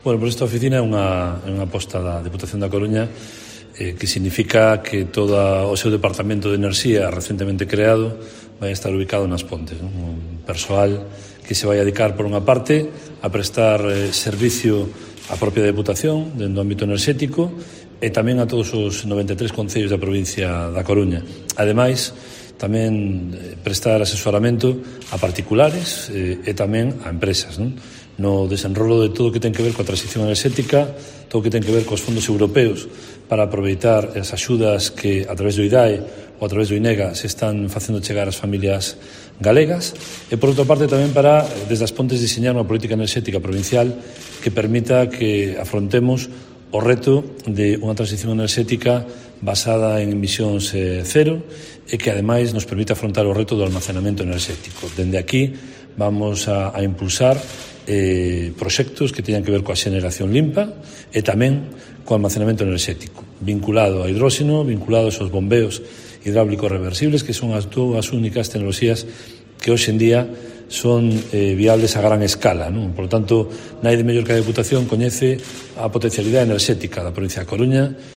Bueno, pois esta oficina é unha aposta da Deputación da Coruña que significa que todo o seu departamento de enerxía recentemente creado vai estar ubicado nas Pontes, un persoal que se vai dedicar por unha parte a prestar servicio á propia Deputación dentro do ámbito enerxético e tamén a todos os 93 concellos da provincia da Coruña. Ademais, tamén prestar asesoramento a particulares e tamén a empresas, no desenrolo de todo o que ten que ver coa transición enerxética, todo o que ten que ver cos fondos europeos para aproveitar as axudas que a través do IDAE ou a través do INEGA se están facendo chegar ás familias galegas e, por outra parte, tamén para, desde as Pontes, diseñar unha política enerxética provincial que permita que afrontemos o reto de unha transición enerxética basada en emisións cero e que, ademais, nos permite afrontar o reto do almacenamento enerxético. Dende aquí vamos a impulsar proxectos que teñan que ver coa xeneración limpa e tamén co almacenamento enerxético, vinculado a hidróxeno, vinculados aos bombeos hidráulicos reversibles, que son as dúas únicas tecnoloxías que hoxe en día son viables a gran escala. Por lo tanto, naide mellor que a Deputación coñece a potencialidade enerxética da provincia da Coruña